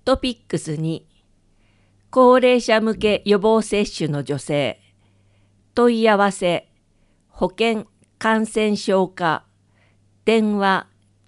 トピックス2、高齢者向け予防接種の助成、問い合わせ、保健感染症課、電話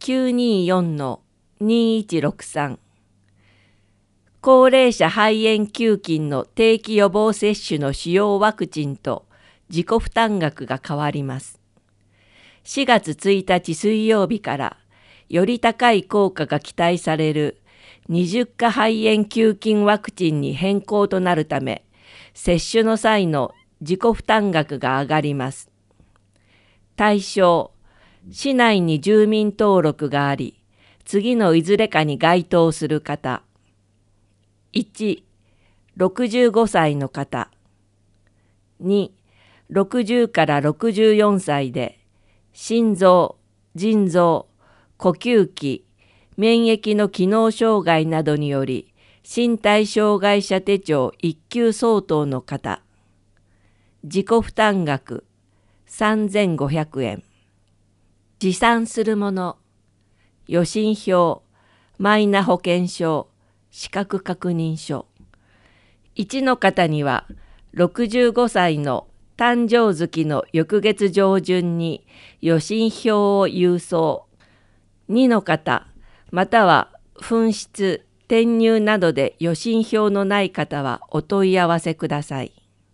924-2163、高齢者肺炎球菌の定期予防接種の使用ワクチンと自己負担額が変わります。4月1日水曜日からより高い効果が期待される20価肺炎球菌ワクチンに変更となるため、接種の際の自己負担額が上がります。対象、市内に住民登録があり、次のいずれかに該当する方。1、65歳の方。2、60から64歳で、心臓、腎臓、呼吸器、免疫の機能障害などにより身体障害者手帳1級相当の方。自己負担額3500円。持参するもの、予診票、マイナ保険証、資格確認書。1の方には65歳の誕生月の翌月上旬に予診票を郵送。2の方、または紛失、転入などで予診票のない方はお問い合わせください。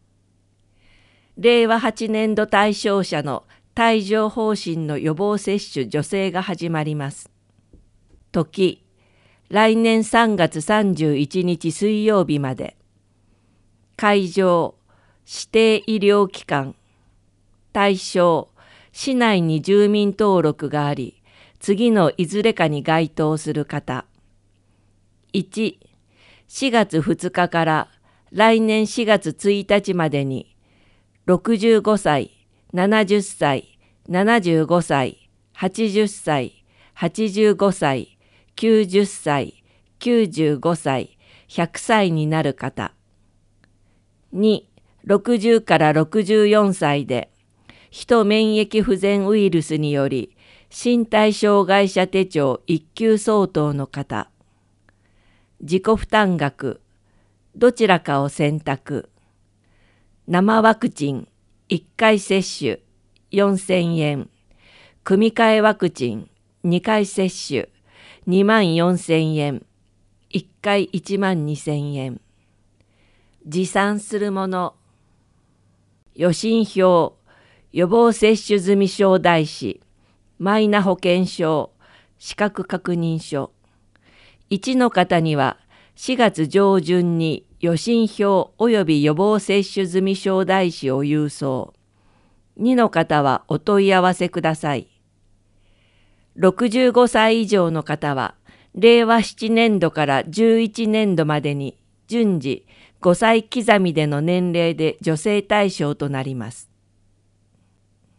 令和8年度対象者の帯状疱疹の予防接種助成が始まります。時、来年3月31日水曜日まで。会場、指定医療機関。対象、市内に住民登録があり、次のいずれかに該当する方。1、4月2日から来年4月1日までに、65歳、70歳、75歳、80歳、85歳、90歳、95歳、100歳になる方。2、60から64歳で、ヒト免疫不全ウイルスにより、身体障害者手帳1級相当の方。自己負担額、どちらかを選択。生ワクチン1回接種4000円。組み換えワクチン2回接種24000円。1回12000円。持参するもの、予診票、予防接種済証台紙、マイナ保険証、資格確認書。1の方には4月上旬に予診票及び予防接種済証台紙を郵送。2の方はお問い合わせください。65歳以上の方は令和7年度から11年度までに順次5歳刻みでの年齢で助成対象となります。